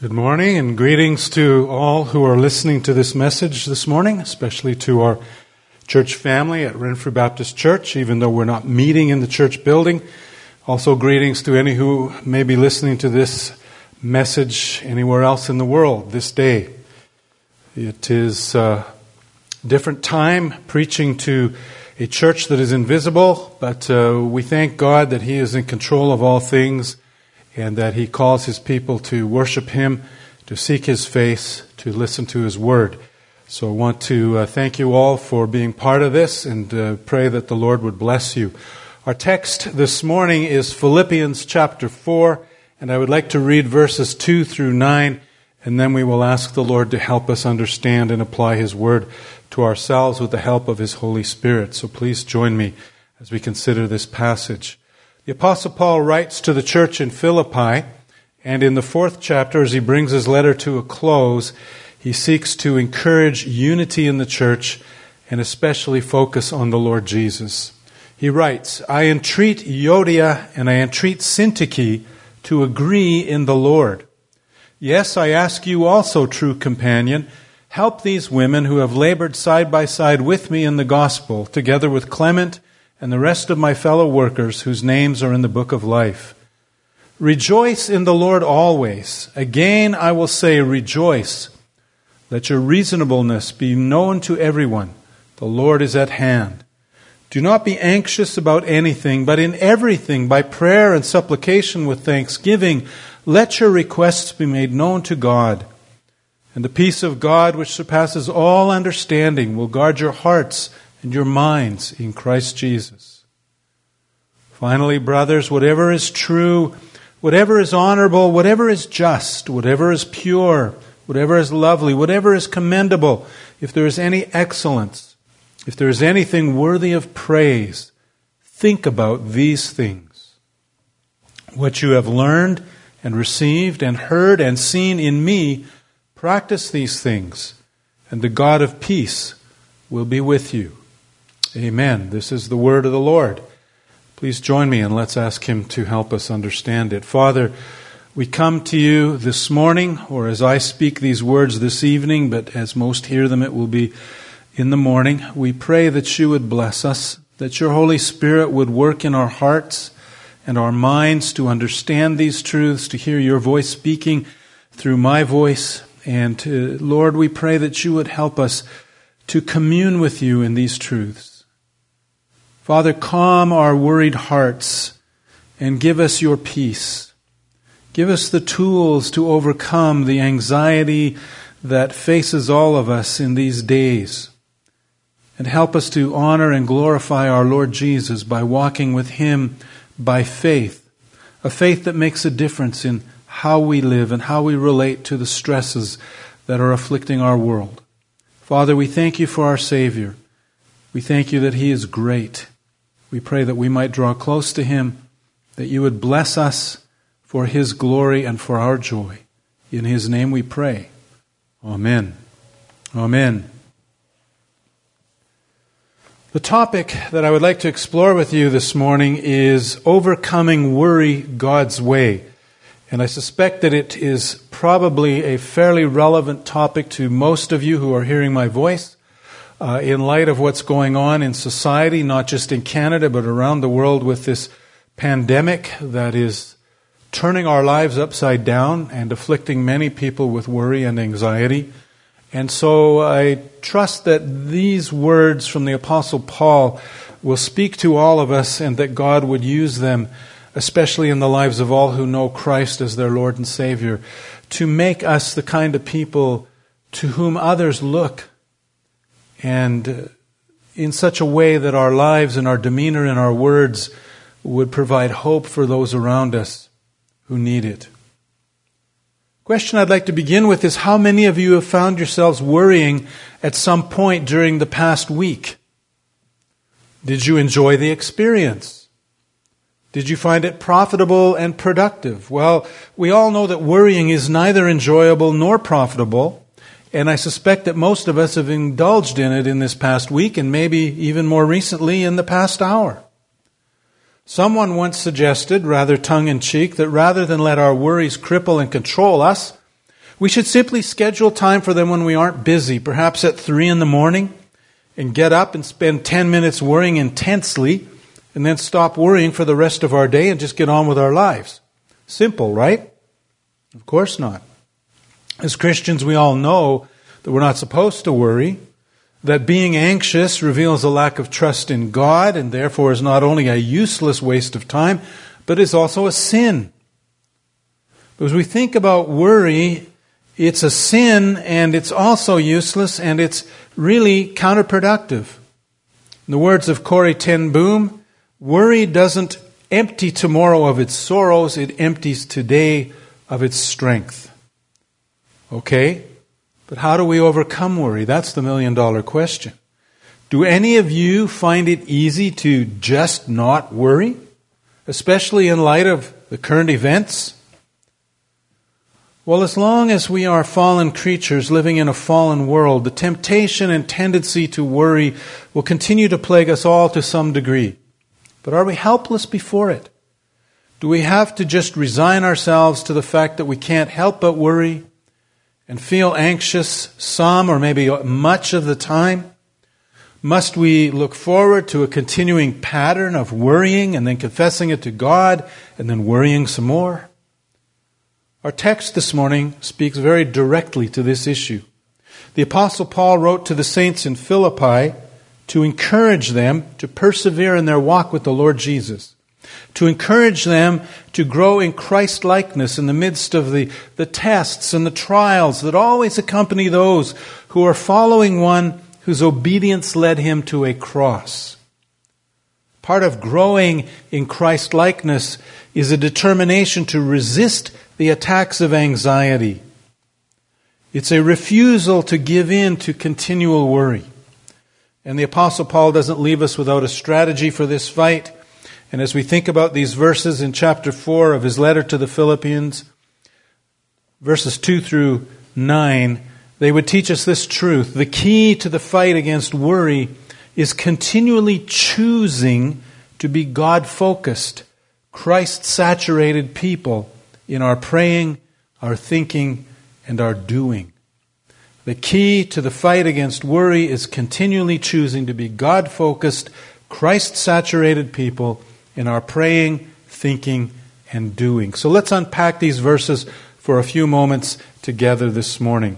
Good morning and greetings to all who are listening to this message this morning, especially to our church family at Renfrew Baptist Church, even though we're not meeting in the church building. Also greetings to any who may be listening to this message anywhere else in the world this day. It is a different time preaching to a church that is invisible, but we thank God that He is in control of all things and that He calls His people to worship Him, to seek His face, to listen to His Word. So I want to thank you all for being part of this and pray that the Lord would bless you. Our text this morning is Philippians chapter 4, and I would like to read verses 2 through 9, and then we will ask the Lord to help us understand and apply His Word to ourselves with the help of His Holy Spirit. So please join me as we consider this passage. The Apostle Paul writes to the church in Philippi, and in the 4th chapter, as he brings his letter to a close, he seeks to encourage unity in the church and especially focus on the Lord Jesus. He writes, I entreat Euodia and I entreat Syntyche to agree in the Lord. Yes, I ask you also, true companion, help these women who have labored side by side with me in the gospel, together with Clement and the rest of my fellow workers whose names are in the book of life. Rejoice in the Lord always. Again, I will say, rejoice. Let your reasonableness be known to everyone. The Lord is at hand. Do not be anxious about anything, but in everything, by prayer and supplication with thanksgiving, let your requests be made known to God. And the peace of God, which surpasses all understanding, will guard your hearts and your minds in Christ Jesus. Finally, brothers, whatever is true, whatever is honorable, whatever is just, whatever is pure, whatever is lovely, whatever is commendable, if there is any excellence, if there is anything worthy of praise, think about these things. What you have learned and received and heard and seen in me, practice these things, and the God of peace will be with you. Amen. This is the word of the Lord. Please join me and let's ask Him to help us understand it. Father, we come to you this morning, or as I speak these words this evening, but as most hear them, it will be in the morning. We pray that you would bless us, that your Holy Spirit would work in our hearts and our minds to understand these truths, to hear your voice speaking through my voice. And Lord, we pray that you would help us to commune with you in these truths. Father, calm our worried hearts and give us your peace. Give us the tools to overcome the anxiety that faces all of us in these days. And help us to honor and glorify our Lord Jesus by walking with Him by faith. A faith that makes a difference in how we live and how we relate to the stresses that are afflicting our world. Father, we thank you for our Savior. We thank you that He is great. We pray that we might draw close to Him, that you would bless us for His glory and for our joy. In His name we pray. Amen. Amen. The topic that I would like to explore with you this morning is overcoming worry God's way. And I suspect that it is probably a fairly relevant topic to most of you who are hearing my voice in light of what's going on in society, not just in Canada, but around the world with this pandemic that is turning our lives upside down and afflicting many people with worry and anxiety. And so I trust that these words from the Apostle Paul will speak to all of us and that God would use them, especially in the lives of all who know Christ as their Lord and Savior, to make us the kind of people to whom others look, and in such a way that our lives and our demeanor and our words would provide hope for those around us who need it. The question I'd like to begin with is, how many of you have found yourselves worrying at some point during the past week? Did you enjoy the experience? Did you find it profitable and productive? Well, we all know that worrying is neither enjoyable nor profitable. And I suspect that most of us have indulged in it in this past week and maybe even more recently in the past hour. Someone once suggested, rather tongue-in-cheek, that rather than let our worries cripple and control us, We should simply schedule time for them when we aren't busy, perhaps at 3 in the morning, and get up and spend 10 minutes worrying intensely, and then stop worrying for the rest of our day and just get on with our lives. Simple, right? Of course not. As Christians, we all know that we're not supposed to worry, that being anxious reveals a lack of trust in God, and therefore is not only a useless waste of time, but is also a sin. But as we think about worry, it's a sin, and it's also useless, and it's really counterproductive. In the words of Corrie ten Boom, worry doesn't empty tomorrow of its sorrows, it empties today of its strength. Okay? But how do we overcome worry? That's the million-dollar question. Do any of you find it easy to just not worry, especially in light of the current events? Well, as long as we are fallen creatures living in a fallen world, the temptation and tendency to worry will continue to plague us all to some degree. But are we helpless before it? Do we have to just resign ourselves to the fact that we can't help but worry and feel anxious some or maybe much of the time? Must we look forward to a continuing pattern of worrying and then confessing it to God and then worrying some more? Our text this morning speaks very directly to this issue. The Apostle Paul wrote to the saints in Philippi to encourage them to persevere in their walk with the Lord Jesus, to encourage them to grow in Christ-likeness in the midst of the tests and the trials that always accompany those who are following one whose obedience led him to a cross. Part of growing in Christ-likeness is a determination to resist the attacks of anxiety. It's a refusal to give in to continual worry. And the Apostle Paul doesn't leave us without a strategy for this fight. And as we think about these verses in chapter 4 of his letter to the Philippians, verses 2 through 9, they would teach us this truth. The key to the fight against worry is continually choosing to be God-focused, Christ-saturated people in our praying, our thinking, and our doing. The key to the fight against worry is continually choosing to be God-focused, Christ-saturated people in our praying, thinking, and doing. So let's unpack these verses for a few moments together this morning.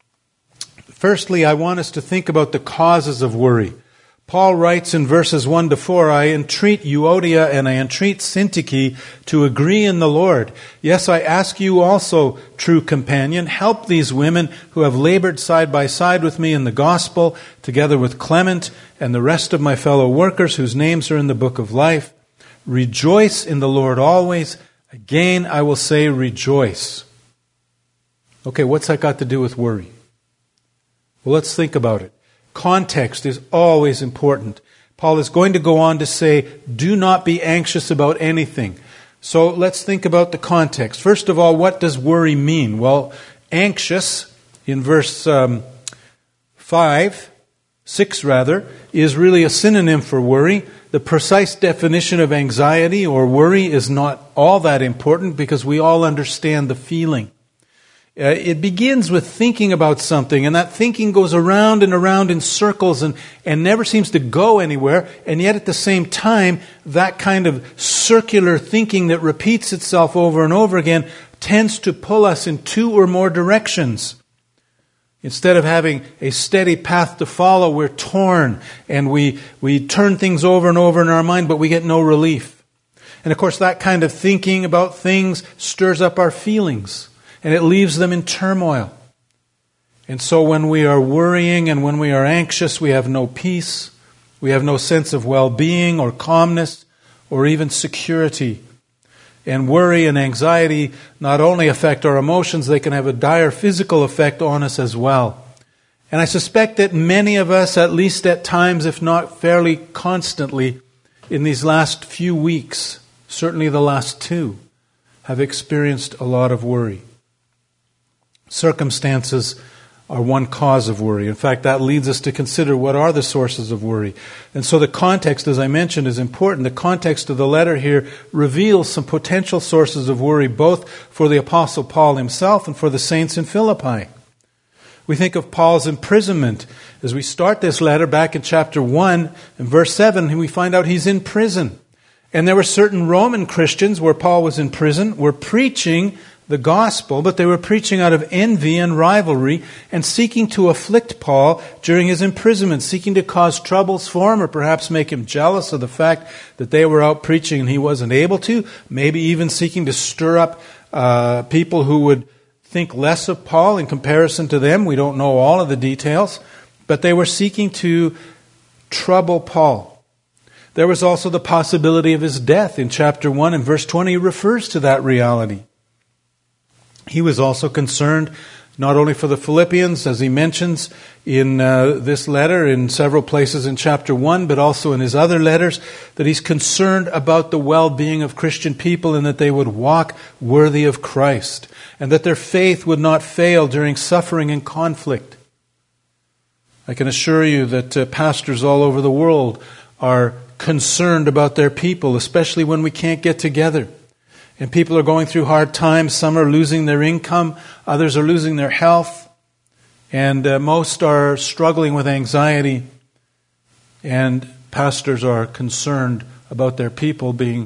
Firstly, I want us to think about the causes of worry. Paul writes in verses 1 to 4, I entreat Euodia and I entreat Syntyche to agree in the Lord. Yes, I ask you also, true companion, help these women who have labored side by side with me in the gospel, together with Clement and the rest of my fellow workers whose names are in the book of life. Rejoice in the Lord always. Again, I will say rejoice. Okay, what's that got to do with worry? Well, let's think about it. Context is always important. Paul is going to go on to say, do not be anxious about anything. So let's think about the context. First of all, what does worry mean? Well, anxious, in verse 6 is really a synonym for worry. The precise definition of anxiety or worry is not all that important because we all understand the feeling. It begins with thinking about something, and that thinking goes around and around in circles and never seems to go anywhere, and yet at the same time, that kind of circular thinking that repeats itself over and over again tends to pull us in two or more directions. Instead of having a steady path to follow, we're torn, and we turn things over and over in our mind, but we get no relief. And of course, that kind of thinking about things stirs up our feelings. And it leaves them in turmoil. And so when we are worrying and when we are anxious, we have no peace. We have no sense of well-being or calmness or even security. And worry and anxiety not only affect our emotions, they can have a dire physical effect on us as well. And I suspect that many of us, at least at times, if not fairly constantly, in these last few weeks, certainly the last 2, have experienced a lot of worry. Circumstances are one cause of worry. In fact, that leads us to consider what are the sources of worry. And so the context, as I mentioned, is important. The context of the letter here reveals some potential sources of worry, both for the Apostle Paul himself and for the saints in Philippi. We think of Paul's imprisonment. As we start this letter back in chapter 1 and verse 7, we find out he's in prison. And there were certain Roman Christians where Paul was in prison, were preaching the gospel, but they were preaching out of envy and rivalry and seeking to afflict Paul during his imprisonment, seeking to cause troubles for him or perhaps make him jealous of the fact that they were out preaching and he wasn't able to, maybe even seeking to stir up people who would think less of Paul in comparison to them. We don't know all of the details, but they were seeking to trouble Paul. There was also the possibility of his death. In chapter 1 and verse 20, he refers to that reality. He was also concerned not only for the Philippians, as he mentions in this letter in several places in chapter 1, but also in his other letters, that he's concerned about the well-being of Christian people and that they would walk worthy of Christ, and that their faith would not fail during suffering and conflict. I can assure you that pastors all over the world are concerned about their people, especially when we can't get together. And people are going through hard times. Some are losing their income. Others are losing their health. And most are struggling with anxiety. And pastors are concerned about their people being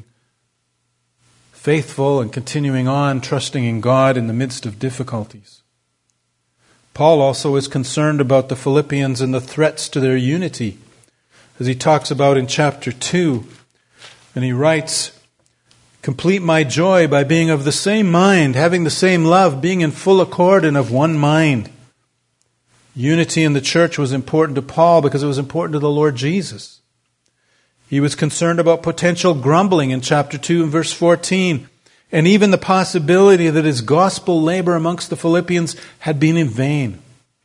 faithful and continuing on, trusting in God in the midst of difficulties. Paul also is concerned about the Philippians and the threats to their unity, as he talks about in chapter 2. And he writes, "Complete my joy by being of the same mind, having the same love, being in full accord and of one mind." Unity in the church was important to Paul because it was important to the Lord Jesus. He was concerned about potential grumbling in chapter 2 and verse 14, and even the possibility that his gospel labor amongst the Philippians had been in vain.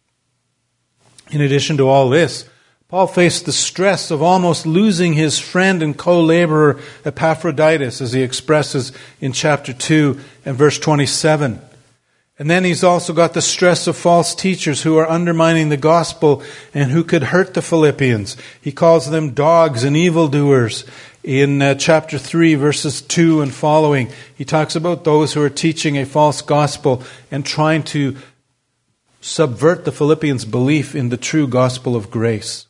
In addition to all this, Paul faced the stress of almost losing his friend and co-laborer Epaphroditus, as he expresses in chapter 2 and verse 27. And then he's also got the stress of false teachers who are undermining the gospel and who could hurt the Philippians. He calls them dogs and evildoers in chapter 3, verses 2 and following. He talks about those who are teaching a false gospel and trying to subvert the Philippians' belief in the true gospel of grace.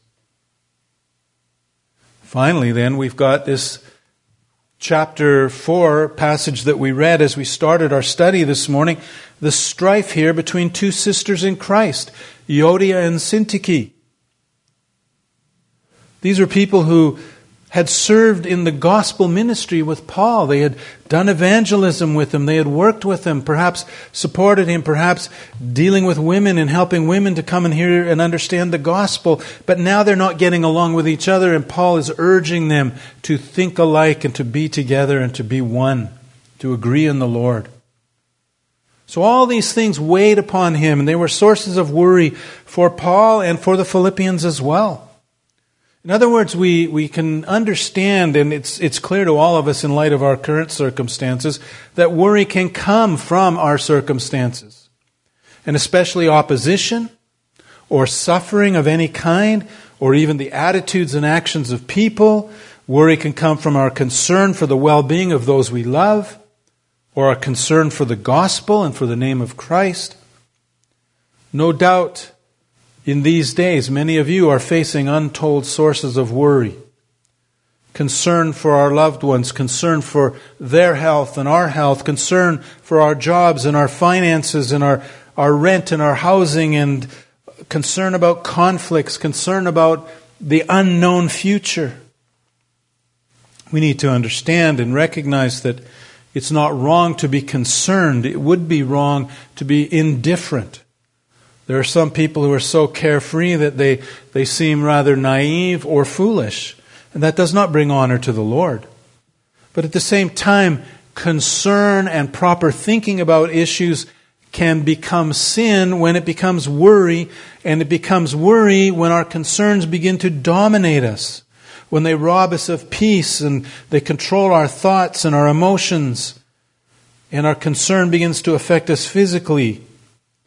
Finally, then, we've got this chapter 4 passage that we read as we started our study this morning, the strife here between two sisters in Christ, Euodia and Syntyche. These were people who had served in the gospel ministry with Paul. They had done evangelism with him. They had worked with him, perhaps supported him, perhaps dealing with women and helping women to come and hear and understand the gospel. But now they're not getting along with each other, and Paul is urging them to think alike and to be together and to be one, to agree in the Lord. So all these things weighed upon him, and they were sources of worry for Paul and for the Philippians as well. In other words, we can understand, and it's clear to all of us in light of our current circumstances, that worry can come from our circumstances. And especially opposition or suffering of any kind, or even the attitudes and actions of people. Worry can come from our concern for the well-being of those we love, or our concern for the gospel and for the name of Christ. No doubt, in these days, many of you are facing untold sources of worry. Concern for our loved ones, concern for their health and our health, concern for our jobs and our finances and our rent and our housing, and concern about conflicts, concern about the unknown future. We need to understand and recognize that it's not wrong to be concerned. It would be wrong to be indifferent. There are some people who are so carefree that they seem rather naive or foolish, and that does not bring honor to the Lord. But at the same time, concern and proper thinking about issues can become sin when it becomes worry, and it becomes worry when our concerns begin to dominate us, when they rob us of peace and they control our thoughts and our emotions, and our concern begins to affect us physically.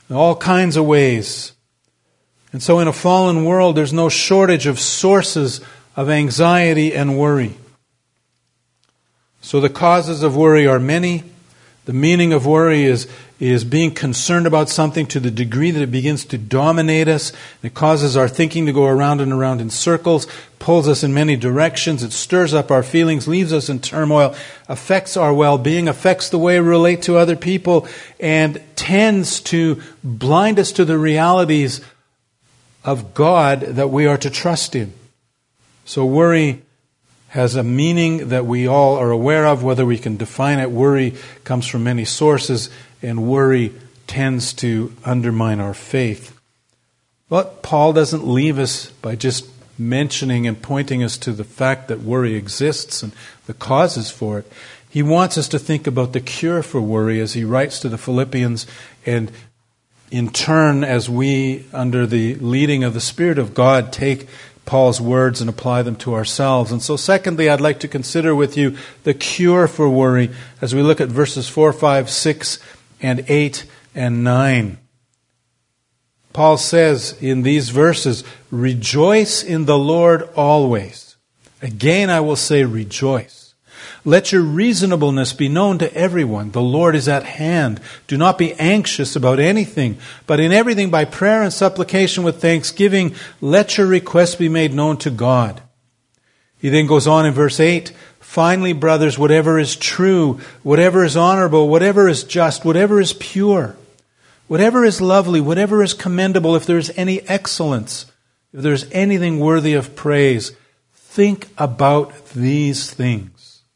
in all kinds of ways. And so in a fallen world, there's no shortage of sources of anxiety and worry. So the causes of worry are many. The meaning of worry is being concerned about something to the degree that it begins to dominate us. It causes our thinking to go around and around in circles, pulls us in many directions. It stirs up our feelings, leaves us in turmoil, affects our well-being, affects the way we relate to other people, and tends to blind us to the realities of God that we are to trust in. So worry has a meaning that we all are aware of, whether we can define it. Worry comes from many sources, and worry tends to undermine our faith. But Paul doesn't leave us by just mentioning and pointing us to the fact that worry exists and the causes for it. He wants us to think about the cure for worry as he writes to the Philippians, and in turn, as we, under the leading of the Spirit of God, take Paul's words and apply them to ourselves. And so secondly, I'd like to consider with you the cure for worry as we look at verses 4, 5, 6, and 8, and 9. Paul says in these verses, "Rejoice in the Lord always. Again I will say rejoice. Let your reasonableness be known to everyone. The Lord is at hand. Do not be anxious about anything, but in everything by prayer and supplication with thanksgiving, let your requests be made known to God." He then goes on in verse 8, "Finally, brothers, whatever is true, whatever is honorable, whatever is just, whatever is pure, whatever is lovely, whatever is commendable, if there is any excellence, if there is anything worthy of praise, think about these things.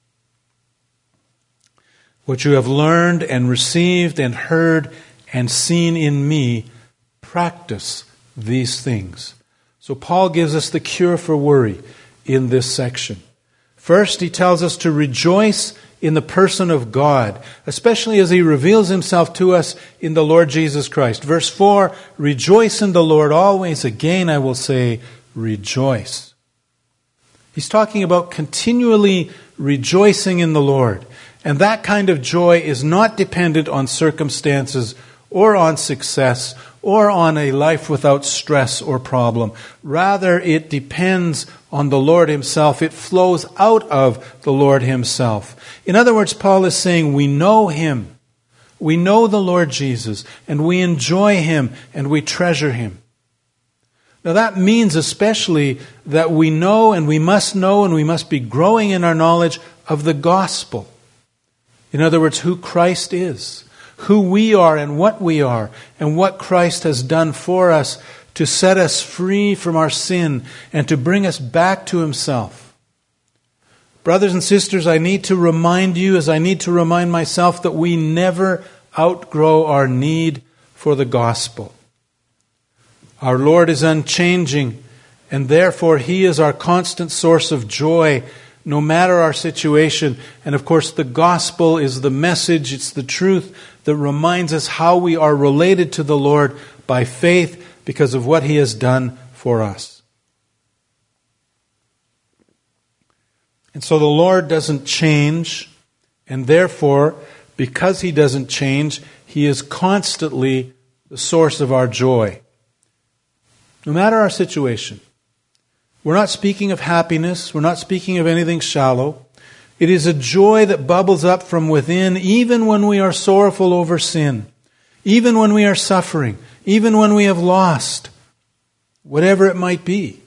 What you have learned and received and heard and seen in me, practice these things." So Paul gives us the cure for worry in this section. First, he tells us to rejoice in the person of God, especially as he reveals himself to us in the Lord Jesus Christ. Verse 4, "Rejoice in the Lord always. Again I will say, rejoice." He's talking about continually rejoicing in the Lord. And that kind of joy is not dependent on circumstances or on success or on a life without stress or problem. Rather, it depends on the Lord Himself. It flows out of the Lord Himself. In other words, Paul is saying we know Him. We know the Lord Jesus, and we enjoy Him, and we treasure Him. Now that means especially that we know and we must be growing in our knowledge of the gospel. In other words, who Christ is, who we are and what Christ has done for us to set us free from our sin and to bring us back to Himself. Brothers and sisters, I need to remind you, as I need to remind myself, that we never outgrow our need for the gospel. Our Lord is unchanging, and therefore He is our constant source of joy, no matter our situation. And of course, the gospel is the message, it's the truth that reminds us how we are related to the Lord by faith because of what He has done for us. And so the Lord doesn't change, and therefore, because He doesn't change, He is constantly the source of our joy. No matter our situation. We're not speaking of happiness. We're not speaking of anything shallow. It is a joy that bubbles up from within, even when we are sorrowful over sin, even when we are suffering, even when we have lost, whatever it might be.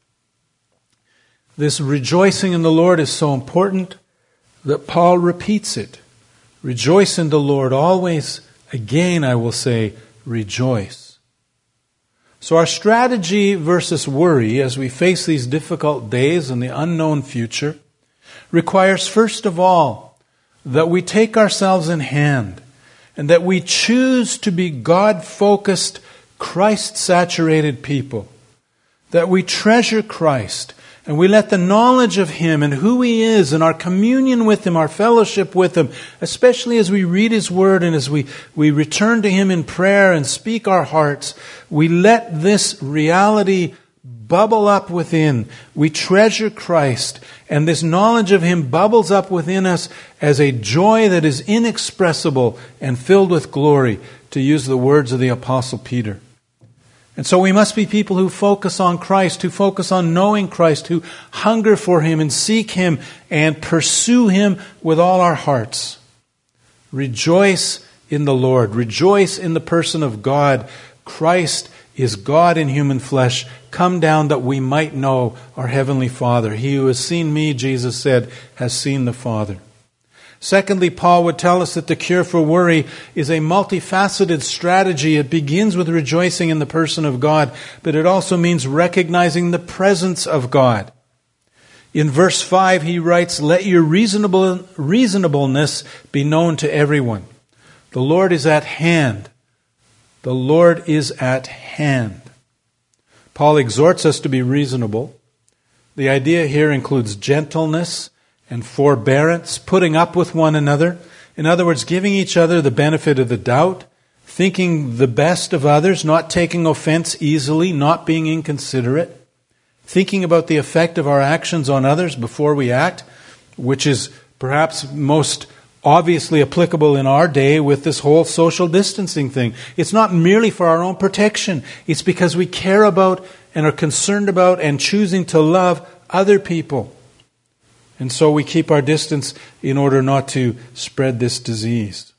This rejoicing in the Lord is so important that Paul repeats it. Rejoice in the Lord always. Again, I will say, rejoice. So our strategy versus worry as we face these difficult days and the unknown future requires, first of all, that we take ourselves in hand and that we choose to be God-focused, Christ-saturated people. That we treasure Christ and we let the knowledge of Him and who He is and our communion with Him, our fellowship with Him, especially as we read His Word and as we return to Him in prayer and speak our hearts, we let this reality bubble up within. We treasure Christ, and this knowledge of Him bubbles up within us as a joy that is inexpressible and filled with glory, to use the words of the Apostle Peter. And so we must be people who focus on Christ, who focus on knowing Christ, who hunger for Him and seek Him and pursue Him with all our hearts. Rejoice in the Lord. Rejoice in the person of God. Christ is God in human flesh, come down that we might know our Heavenly Father. He who has seen me, Jesus said, has seen the Father. Secondly, Paul would tell us that the cure for worry is a multifaceted strategy. It begins with rejoicing in the person of God, but it also means recognizing the presence of God. In verse 5, he writes, "Let your reasonableness be known to everyone." The Lord is at hand. The Lord is at hand. Paul exhorts us to be reasonable. The idea here includes gentleness and forbearance, putting up with one another. In other words, giving each other the benefit of the doubt, thinking the best of others, not taking offense easily, not being inconsiderate, thinking about the effect of our actions on others before we act, which is perhaps most obviously applicable in our day with this whole social distancing thing. It's not merely for our own protection. It's because we care about and are concerned about and choosing to love other people. And so we keep our distance in order not to spread this disease.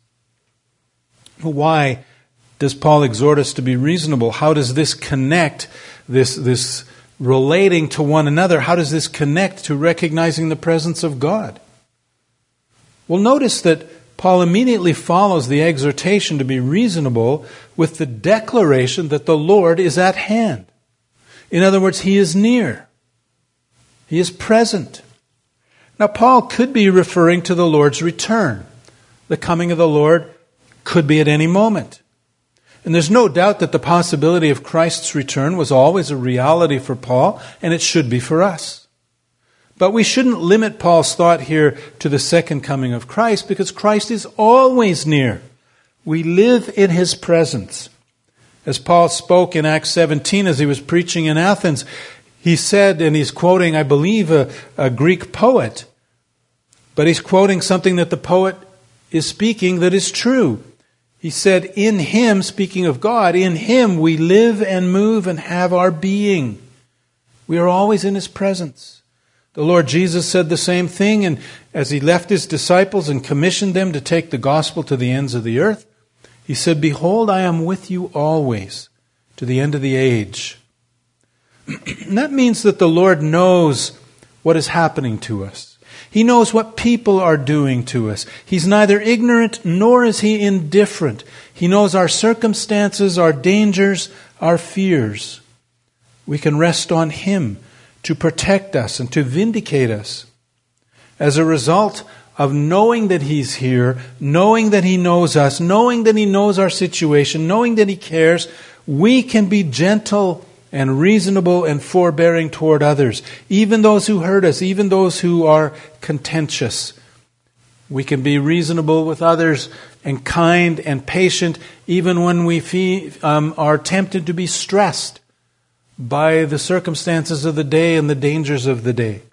Why does Paul exhort us to be reasonable? How does this connect, this relating to one another, how does this connect to recognizing the presence of God? Well, notice that Paul immediately follows the exhortation to be reasonable with the declaration that the Lord is at hand. In other words, He is near. He is present. Now, Paul could be referring to the Lord's return. The coming of the Lord could be at any moment. And there's no doubt that the possibility of Christ's return was always a reality for Paul, and it should be for us. But we shouldn't limit Paul's thought here to the second coming of Christ, because Christ is always near. We live in His presence. As Paul spoke in Acts 17 as he was preaching in Athens, he said, and he's quoting, I believe, a Greek poet, but he's quoting something that the poet is speaking that is true. He said, in Him, speaking of God, in Him we live and move and have our being. We are always in His presence. The Lord Jesus said the same thing, and as He left His disciples and commissioned them to take the gospel to the ends of the earth, He said, "Behold, I am with you always, to the end of the age." And that means that the Lord knows what is happening to us. He knows what people are doing to us. He's neither ignorant nor is He indifferent. He knows our circumstances, our dangers, our fears. We can rest on Him to protect us and to vindicate us. As a result of knowing that He's here, knowing that He knows us, knowing that He knows our situation, knowing that He cares, we can be gentle and reasonable and forbearing toward others, even those who hurt us, even those who are contentious. We can be reasonable with others and kind and patient, even when we are tempted to be stressed by the circumstances of the day and the dangers of the day.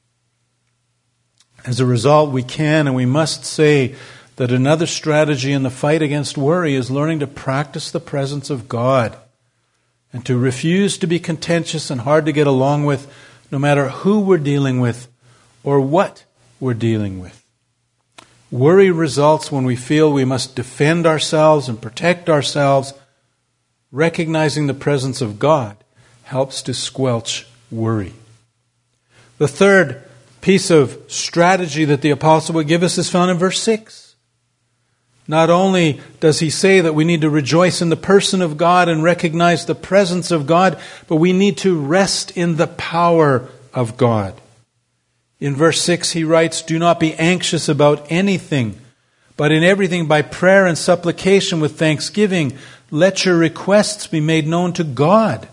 As a result, we can and we must say that another strategy in the fight against worry is learning to practice the presence of God and to refuse to be contentious and hard to get along with, no matter who we're dealing with or what we're dealing with. Worry results when we feel we must defend ourselves and protect ourselves. Recognizing the presence of God helps to squelch worry. The third piece of strategy that the apostle would give us is found in verse 6. Not only does he say that we need to rejoice in the person of God and recognize the presence of God, but we need to rest in the power of God. In verse 6 he writes, "Do not be anxious about anything, but in everything by prayer and supplication with thanksgiving, let your requests be made known to God."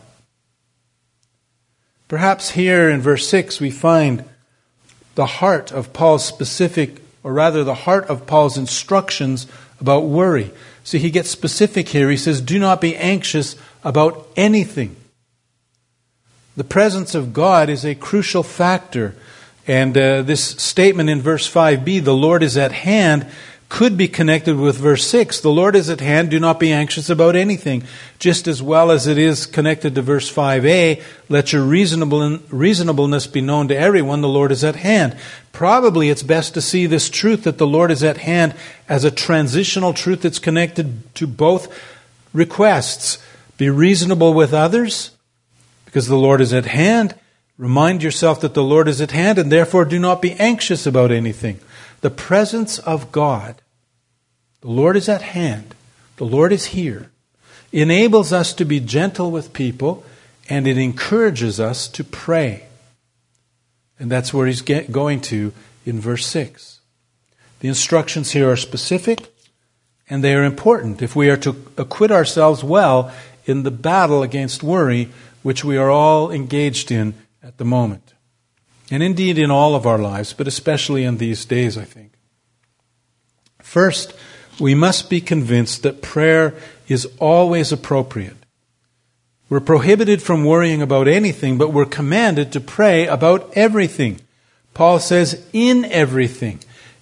Perhaps here in verse 6 we find the heart of Paul's specific, or rather the heart of Paul's instructions about worry. So he gets specific here. He says, do not be anxious about anything. The presence of God is a crucial factor. And this statement in verse 5b, the Lord is at hand, could be connected with verse 6. The Lord is at hand, do not be anxious about anything. Just as well as it is connected to verse 5a, let your reasonableness be known to everyone, the Lord is at hand. Probably it's best to see this truth that the Lord is at hand as a transitional truth that's connected to both requests. Be reasonable with others, because the Lord is at hand. Remind yourself that the Lord is at hand, and therefore do not be anxious about anything. The presence of God, the Lord is at hand, the Lord is here, enables us to be gentle with people, and it encourages us to pray. And that's where he's going to in verse 6. The instructions here are specific, and they are important if we are to acquit ourselves well in the battle against worry, which we are all engaged in at the moment. And indeed in all of our lives, but especially in these days, I think. First, we must be convinced that prayer is always appropriate. We're prohibited from worrying about anything, but we're commanded to pray about everything. Paul says, in everything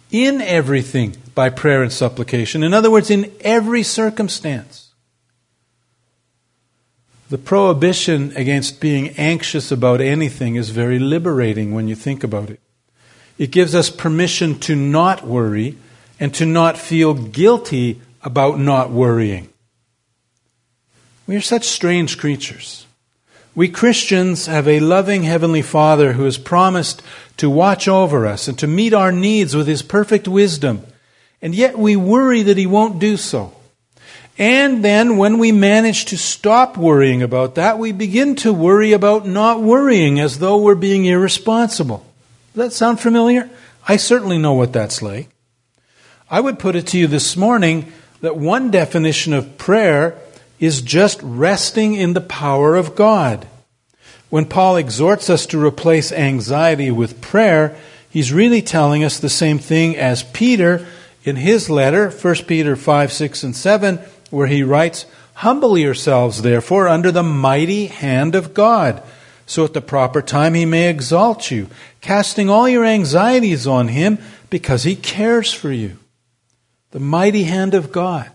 by prayer and supplication. In other words, in every circumstance. The prohibition against being anxious about anything is very liberating when you think about it. It gives us permission to not worry and to not feel guilty about not worrying. We are such strange creatures. We Christians have a loving Heavenly Father who has promised to watch over us and to meet our needs with His perfect wisdom, and yet we worry that He won't do so. And then when we manage to stop worrying about that, we begin to worry about not worrying as though we're being irresponsible. Does that sound familiar? I certainly know what that's like. I would put it to you this morning that one definition of prayer is just resting in the power of God. When Paul exhorts us to replace anxiety with prayer, he's really telling us the same thing as Peter in his letter, 1 Peter 5, 6, and 7, where he writes, humble yourselves, therefore, under the mighty hand of God, so at the proper time He may exalt you, casting all your anxieties on Him, because He cares for you. The mighty hand of God.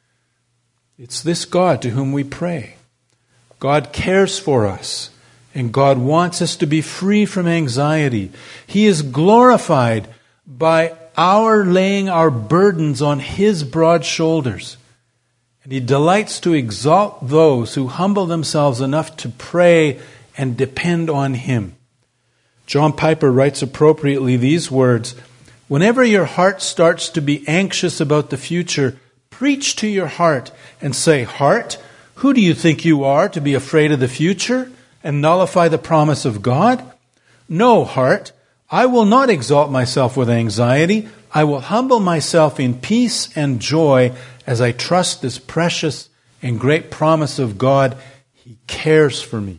It's this God to whom we pray. God cares for us, and God wants us to be free from anxiety. He is glorified by our laying our burdens on His broad shoulders. And He delights to exalt those who humble themselves enough to pray and depend on Him. John Piper writes appropriately these words, whenever your heart starts to be anxious about the future, preach to your heart and say, heart, who do you think you are to be afraid of the future and nullify the promise of God? No, heart, I will not exalt myself with anxiety. I will humble myself in peace and joy as I trust this precious and great promise of God. He cares for me.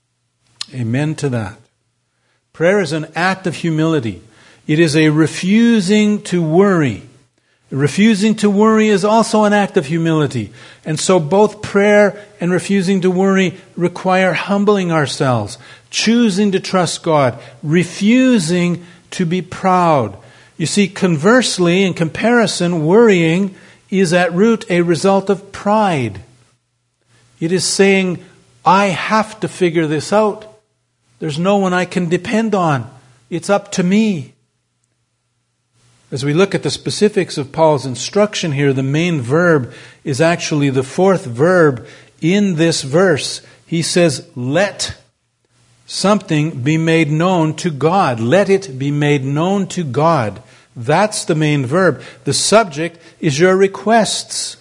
Amen to that. Prayer is an act of humility. It is a refusing to worry. Refusing to worry is also an act of humility. And so both prayer and refusing to worry require humbling ourselves, choosing to trust God, refusing to be proud. You see, conversely, in comparison, worrying is at root a result of pride. It is saying, I have to figure this out. There's no one I can depend on. It's up to me. As we look at the specifics of Paul's instruction here, the main verb is actually the fourth verb in this verse. He says, let something be made known to God. Let it be made known to God. That's the main verb. The subject is your requests.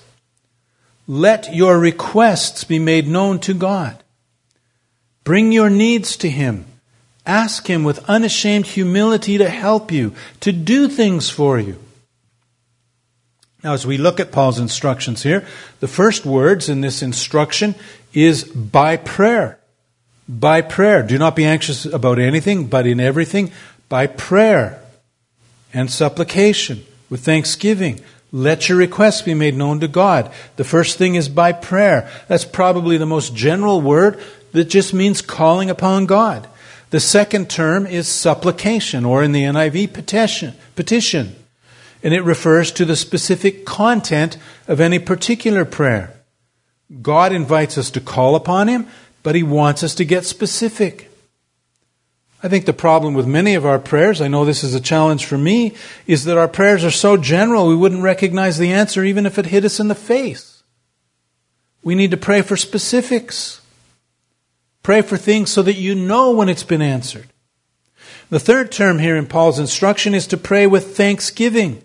Let your requests be made known to God. Bring your needs to Him. Ask Him with unashamed humility to help you, to do things for you. Now, as we look at Paul's instructions here, the first words in this instruction is by prayer. By prayer. Do not be anxious about anything, but in everything, by prayer and supplication, with thanksgiving. Let your requests be made known to God. The first thing is by prayer. That's probably the most general word. that just means calling upon God. The second term is supplication, or in the NIV, petition. And it refers to the specific content of any particular prayer. God invites us to call upon Him, but He wants us to get specific. I think the problem with many of our prayers, I know this is a challenge for me, is that our prayers are so general we wouldn't recognize the answer even if it hit us in the face. We need to pray for specifics. Pray for things so that you know when it's been answered. The third term here in Paul's instruction is to pray with thanksgiving.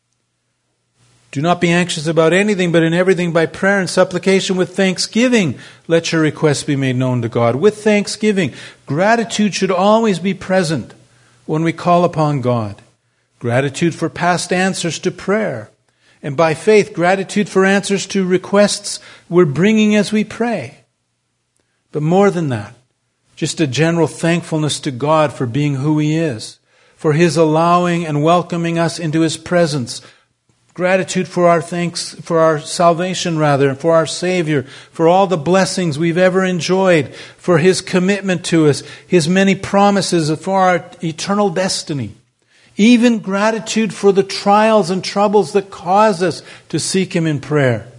Do not be anxious about anything, but in everything by prayer and supplication with thanksgiving, let your requests be made known to God. With thanksgiving, gratitude should always be present when we call upon God. Gratitude for past answers to prayer. And by faith, gratitude for answers to requests we're bringing as we pray. But more than that, just a general thankfulness to God for being who He is, for His allowing and welcoming us into His presence. Gratitude for our salvation, for our Savior, for all the blessings we've ever enjoyed, for His commitment to us, His many promises for our eternal destiny. Even gratitude for the trials and troubles that cause us to seek Him in prayer.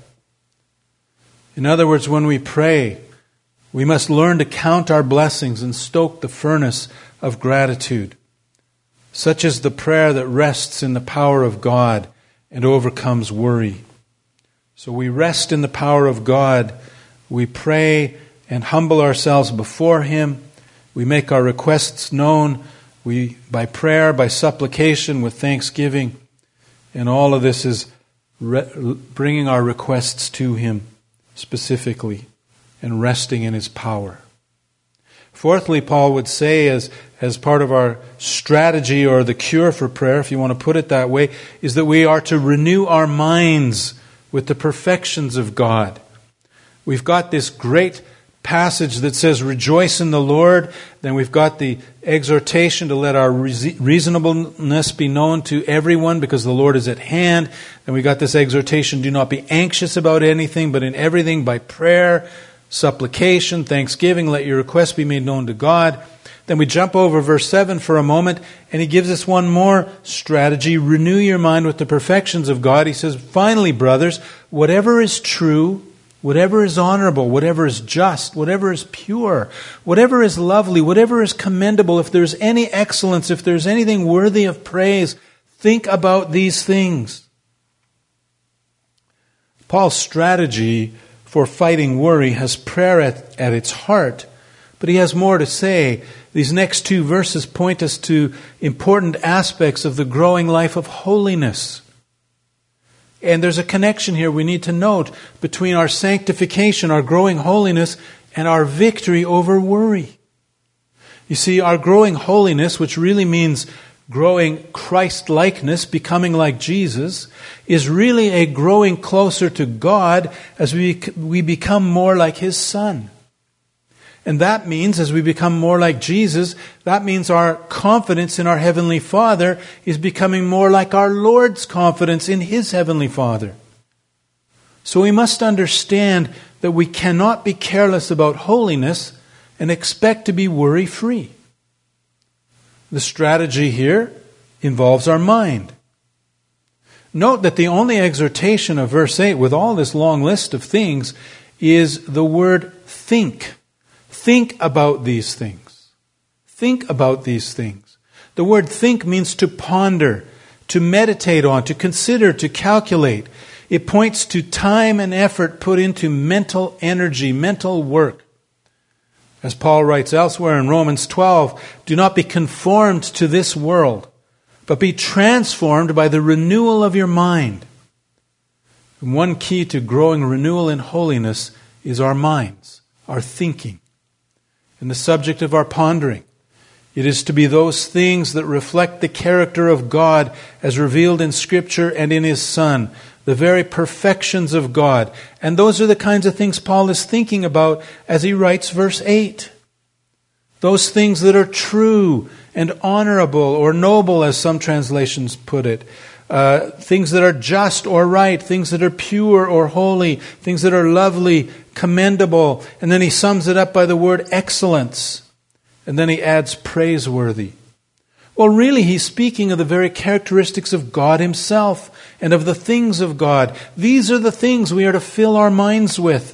In other words, when we pray, we must learn to count our blessings and stoke the furnace of gratitude. Such is the prayer that rests in the power of God and overcomes worry. So we rest in the power of God. We pray and humble ourselves before Him. We make our requests known. By prayer, by supplication, with thanksgiving. And all of this is bringing our requests to Him specifically and resting in His power. Fourthly, Paul would say, as part of our strategy or the cure for prayer, if you want to put it that way, is that we are to renew our minds with the perfections of God. We've got this great passage that says, rejoice in the Lord. Then we've got the exhortation to let our reasonableness be known to everyone because the Lord is at hand. Then we got this exhortation, do not be anxious about anything, but in everything by prayer, supplication, thanksgiving, let your requests be made known to God. Then we jump over verse 7 for a moment, and he gives us one more strategy. Renew your mind with the perfections of God. He says, finally, brothers, whatever is true, whatever is honorable, whatever is just, whatever is pure, whatever is lovely, whatever is commendable, if there's any excellence, if there's anything worthy of praise, think about these things. Paul's strategy for fighting worry has prayer at its heart, but he has more to say. These next two verses point us to important aspects of the growing life of holiness. And there's a connection here we need to note between our sanctification, our growing holiness, and our victory over worry. You see, our growing holiness, which really means growing Christ-likeness, becoming like Jesus, is really a growing closer to God as we become more like His Son. And that means, as we become more like Jesus, that means our confidence in our Heavenly Father is becoming more like our Lord's confidence in His Heavenly Father. So we must understand that we cannot be careless about holiness and expect to be worry-free. The strategy here involves our mind. Note that the only exhortation of verse 8, with all this long list of things, is the word think. Think about these things. Think about these things. The word think means to ponder, to meditate on, to consider, to calculate. It points to time and effort put into mental energy, mental work. As Paul writes elsewhere in Romans 12, do not be conformed to this world, but be transformed by the renewal of your mind. And one key to growing renewal in holiness is our minds, our thinking, and the subject of our pondering. It is to be those things that reflect the character of God as revealed in Scripture and in His Son, the very perfections of God. And those are the kinds of things Paul is thinking about as he writes verse 8. Those things that are true and honorable, or noble as some translations put it. things that are just or right, things that are pure or holy, things that are lovely, commendable. And then he sums it up by the word excellence. And then he adds praiseworthy. Well, really, he's speaking of the very characteristics of God himself and of the things of God. These are the things we are to fill our minds with.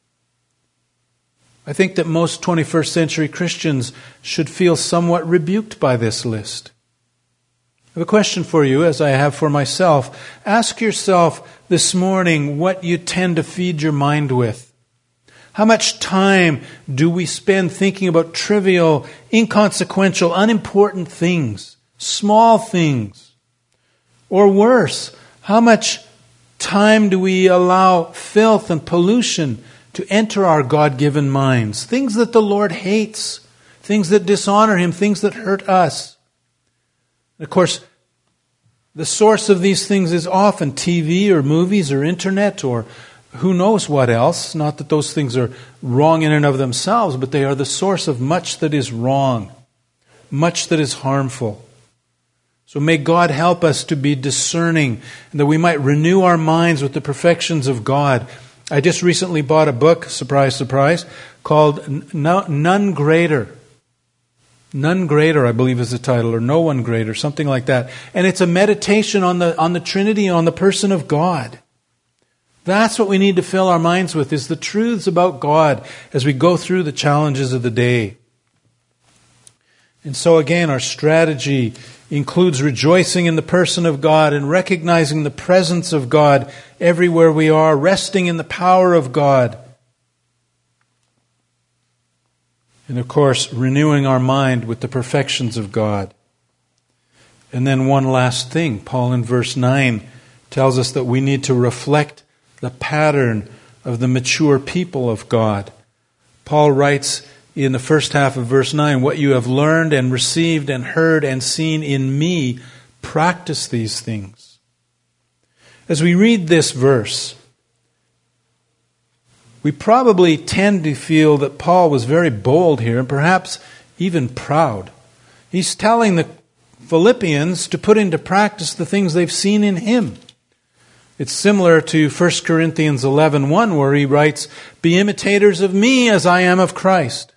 I think that most 21st century Christians should feel somewhat rebuked by this list. I have a question for you, as I have for myself. Ask yourself this morning what you tend to feed your mind with. How much time do we spend thinking about trivial, inconsequential, unimportant things, small things? Or worse, how much time do we allow filth and pollution to enter our God-given minds? Things that the Lord hates, things that dishonor Him, things that hurt us. And of course, the source of these things is often TV or movies or internet or who knows what else. Not that those things are wrong in and of themselves, but they are the source of much that is wrong, much that is harmful. So may God help us to be discerning and that we might renew our minds with the perfections of God. I just recently bought a book, surprise, surprise, called None Greater. None Greater, I believe is the title, or No One Greater, something like that. And it's a meditation on the Trinity, on the person of God. That's what we need to fill our minds with, is the truths about God as we go through the challenges of the day. And so again, our strategy includes rejoicing in the person of God and recognizing the presence of God everywhere we are, resting in the power of God. And of course, renewing our mind with the perfections of God. And then one last thing, Paul in verse 9 tells us that we need to reflect the pattern of the mature people of God. Paul writes in the first half of verse 9, what you have learned and received and heard and seen in me, practice these things. As we read this verse, we probably tend to feel that Paul was very bold here and perhaps even proud. He's telling the Philippians to put into practice the things they've seen in him. It's similar to 1 Corinthians 11:1 where he writes, be imitators of me as I am of Christ.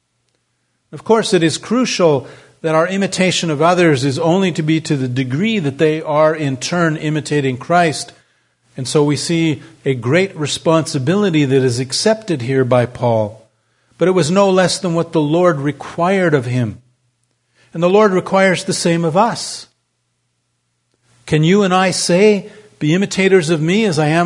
Of course, it is crucial that our imitation of others is only to be to the degree that they are in turn imitating Christ. And so we see a great responsibility that is accepted here by Paul. But it was no less than what the Lord required of him. And the Lord requires the same of us. Can you and I say, be imitators of me as I am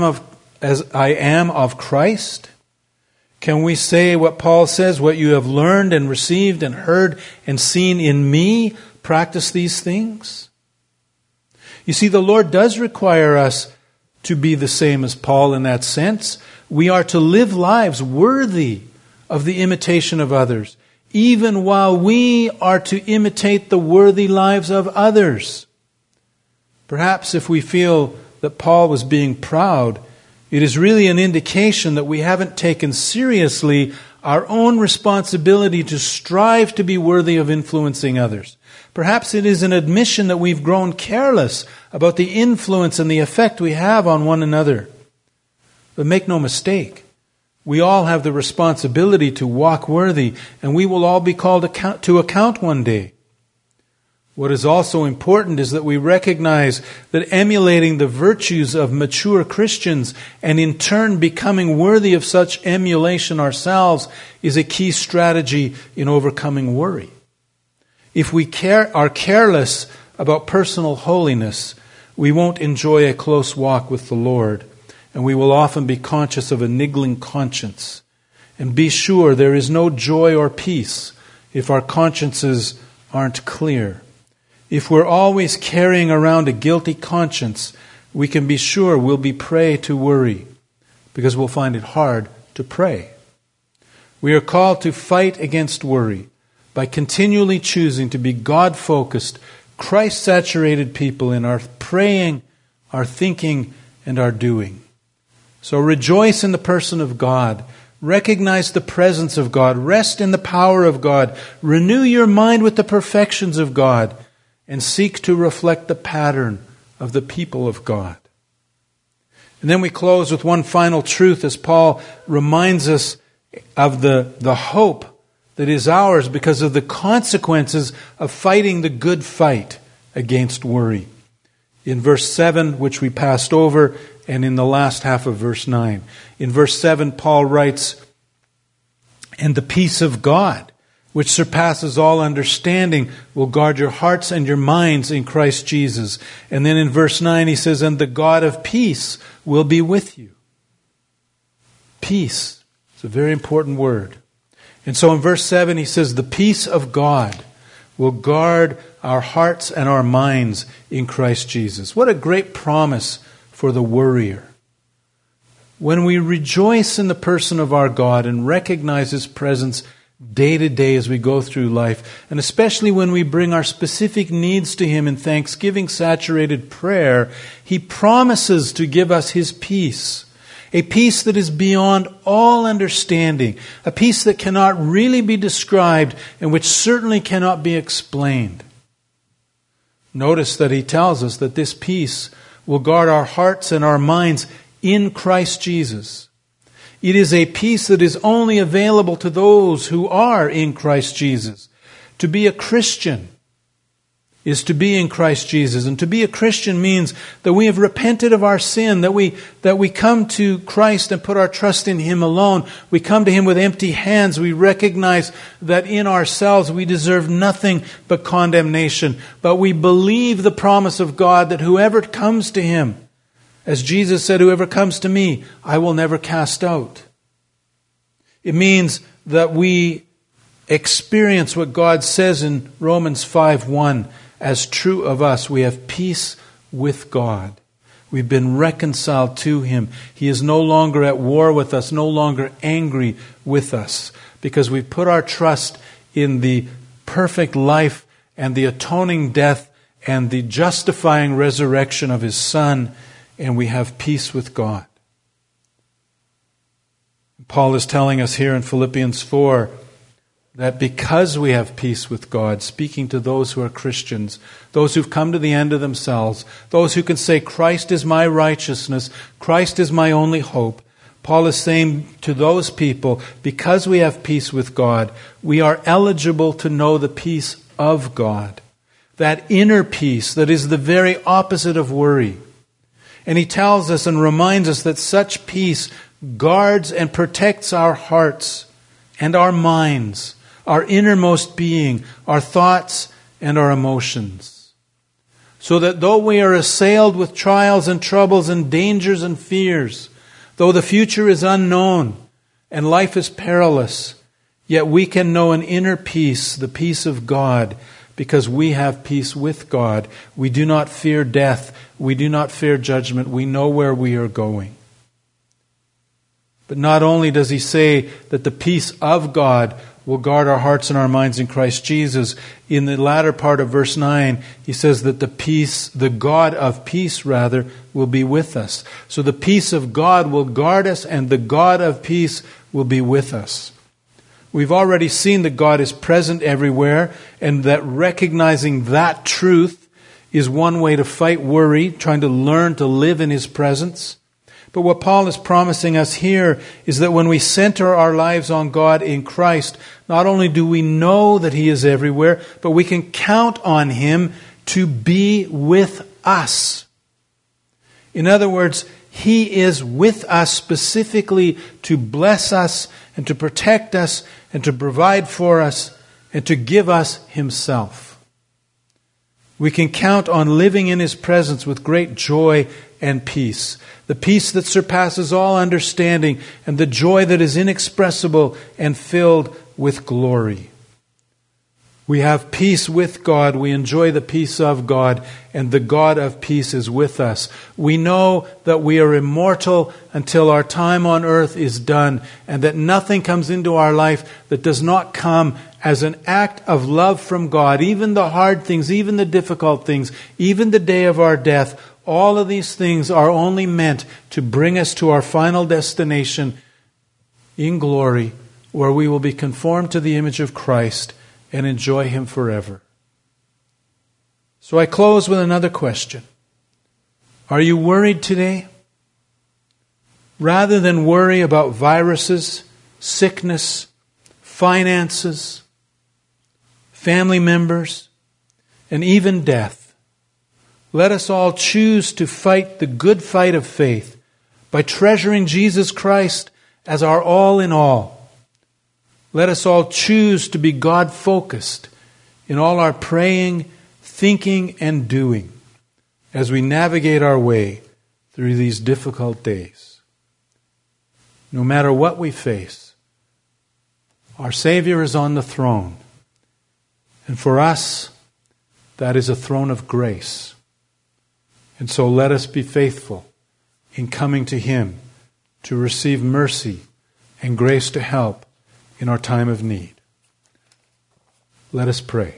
of Christ? Can we say what Paul says, what you have learned and received and heard and seen in me, practice these things? You see, the Lord does require us to be the same as Paul in that sense. We are to live lives worthy of the imitation of others, even while we are to imitate the worthy lives of others. Perhaps if we feel that Paul was being proud, it is really an indication that we haven't taken seriously our own responsibility to strive to be worthy of influencing others. Perhaps it is an admission that we've grown careless about the influence and the effect we have on one another. But make no mistake, we all have the responsibility to walk worthy, and we will all be called to account one day. What is also important is that we recognize that emulating the virtues of mature Christians and in turn becoming worthy of such emulation ourselves is a key strategy in overcoming worry. If we are careless about personal holiness, we won't enjoy a close walk with the Lord, and we will often be conscious of a niggling conscience. And be sure there is no joy or peace if our consciences aren't clear. If we're always carrying around a guilty conscience, we can be sure we'll be prey to worry, because we'll find it hard to pray. We are called to fight against worry by continually choosing to be God-focused, Christ-saturated people in our praying, our thinking, and our doing. So rejoice in the person of God. Recognize the presence of God. Rest in the power of God. Renew your mind with the perfections of God. And seek to reflect the pattern of the people of God. And then we close with one final truth as Paul reminds us of the hope that is ours because of the consequences of fighting the good fight against worry. In verse 7, which we passed over, and in the last half of verse 9. In verse 7, Paul writes, "And the peace of God, which surpasses all understanding, will guard your hearts and your minds in Christ Jesus." And then in verse 9 he says, "And the God of peace will be with you." Peace. It's a very important word. And so in verse 7 he says, "The peace of God will guard our hearts and our minds in Christ Jesus." What a great promise for the worrier. When we rejoice in the person of our God and recognize His presence day to day as we go through life, and especially when we bring our specific needs to Him in thanksgiving-saturated prayer, He promises to give us His peace, a peace that is beyond all understanding, a peace that cannot really be described and which certainly cannot be explained. Notice that He tells us that this peace will guard our hearts and our minds in Christ Jesus. It is a peace that is only available to those who are in Christ Jesus. To be a Christian is to be in Christ Jesus. And to be a Christian means that we have repented of our sin, that we come to Christ and put our trust in Him alone. We come to Him with empty hands. We recognize that in ourselves we deserve nothing but condemnation. But we believe the promise of God that whoever comes to Him, as Jesus said, "Whoever comes to me, I will never cast out." It means that we experience what God says in Romans 5:1 as true of us. We have peace with God. We've been reconciled to Him. He is no longer at war with us, no longer angry with us, because we've put our trust in the perfect life and the atoning death and the justifying resurrection of His Son, and we have peace with God. Paul is telling us here in Philippians 4 that because we have peace with God, speaking to those who are Christians, those who've come to the end of themselves, those who can say, "Christ is my righteousness, Christ is my only hope," Paul is saying to those people, because we have peace with God, we are eligible to know the peace of God, that inner peace that is the very opposite of worry. And he tells us and reminds us that such peace guards and protects our hearts and our minds, our innermost being, our thoughts and our emotions. So that though we are assailed with trials and troubles and dangers and fears, though the future is unknown and life is perilous, yet we can know an inner peace, the peace of God, because we have peace with God. We do not fear death. We do not fear judgment. We know where we are going. But not only does he say that the peace of God will guard our hearts and our minds in Christ Jesus, in the latter part of verse 9, he says that the God of peace, will be with us. So the peace of God will guard us, and the God of peace will be with us. We've already seen that God is present everywhere, and that recognizing that truth is one way to fight worry, trying to learn to live in His presence. But what Paul is promising us here is that when we center our lives on God in Christ, not only do we know that He is everywhere, but we can count on Him to be with us. In other words, He is with us specifically to bless us and to protect us and to provide for us and to give us Himself. We can count on living in His presence with great joy and peace. The peace that surpasses all understanding and the joy that is inexpressible and filled with glory. We have peace with God. We enjoy the peace of God, and the God of peace is with us. We know that we are immortal until our time on earth is done, and that nothing comes into our life that does not come as an act of love from God. Even the hard things, even the difficult things, even the day of our death, all of these things are only meant to bring us to our final destination in glory, where we will be conformed to the image of Christ and enjoy Him forever. So I close with another question. Are you worried today? Rather than worry about viruses, sickness, finances, family members, and even death, let us all choose to fight the good fight of faith by treasuring Jesus Christ as our all in all. Let us all choose to be God-focused in all our praying, thinking, and doing as we navigate our way through these difficult days. No matter what we face, our Savior is on the throne. And for us, that is a throne of grace. And so let us be faithful in coming to Him to receive mercy and grace to help in our time of need. Let us pray.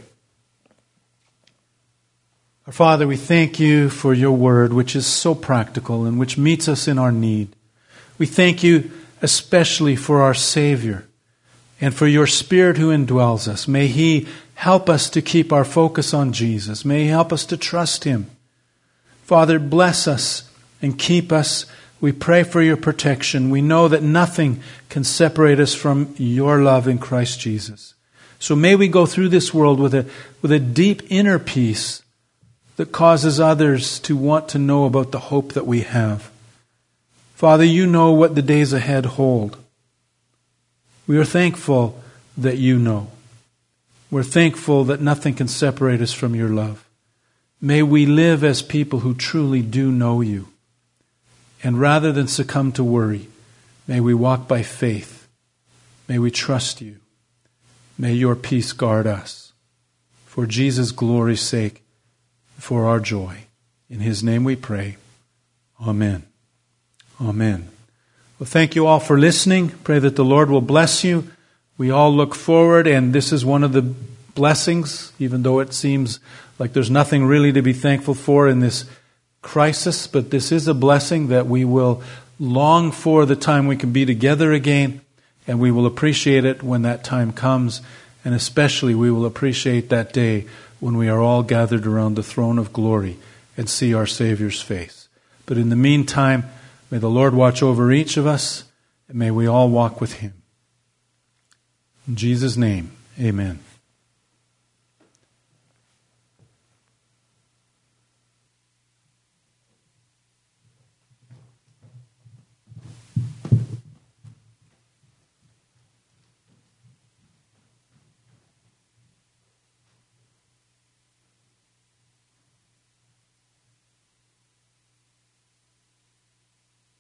Our Father, we thank You for Your word, which is so practical and which meets us in our need. We thank You especially for our Savior and for Your Spirit who indwells us. May He help us to keep our focus on Jesus. May He help us to trust Him. Father, bless us and keep us. We pray for Your protection. We know that nothing can separate us from Your love in Christ Jesus. So may we go through this world with a deep inner peace that causes others to want to know about the hope that we have. Father, You know what the days ahead hold. We are thankful that You know. We're thankful that nothing can separate us from Your love. May we live as people who truly do know You. And rather than succumb to worry, may we walk by faith. May we trust You. May Your peace guard us. For Jesus' glory's sake, for our joy. In His name we pray. Amen. Amen. Well, thank you all for listening. Pray that the Lord will bless you. We all look forward, and this is one of the blessings, even though it seems like there's nothing really to be thankful for in this crisis, but this is a blessing that we will long for the time we can be together again, and we will appreciate it when that time comes, and especially we will appreciate that day when we are all gathered around the throne of glory and see our Savior's face. But in the meantime, may the Lord watch over each of us, and may we all walk with Him. In Jesus' name, amen.